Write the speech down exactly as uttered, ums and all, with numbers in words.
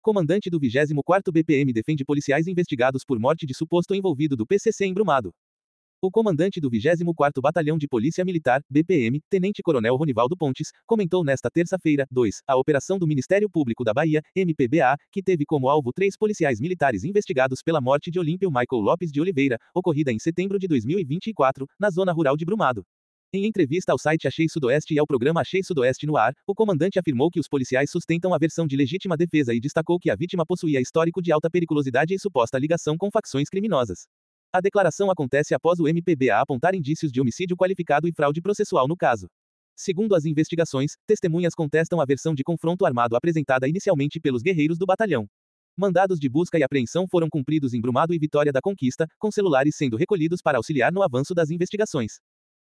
Comandante do vigésimo quarto B P M defende policiais investigados por morte de suposto envolvido do P C C em Brumado. O comandante do vigésimo quarto Batalhão de Polícia Militar, B P M, Tenente-Coronel Ronivaldo Pontes, comentou nesta terça-feira, dois, a operação do Ministério Público da Bahia, M P B A, que teve como alvo três policiais militares investigados pela morte de Olímpio Michael Lopes de Oliveira, ocorrida em setembro de dois mil e vinte e quatro, na zona rural de Brumado. Em entrevista ao site Achei Sudoeste e ao programa Achei Sudoeste no Ar, o comandante afirmou que os policiais sustentam a versão de legítima defesa e destacou que a vítima possuía histórico de alta periculosidade e suposta ligação com facções criminosas. A declaração acontece após o M P B A apontar indícios de homicídio qualificado e fraude processual no caso. Segundo as investigações, testemunhas contestam a versão de confronto armado apresentada inicialmente pelos guerreiros do batalhão. Mandados de busca e apreensão foram cumpridos em Brumado e Vitória da Conquista, com celulares sendo recolhidos para auxiliar no avanço das investigações.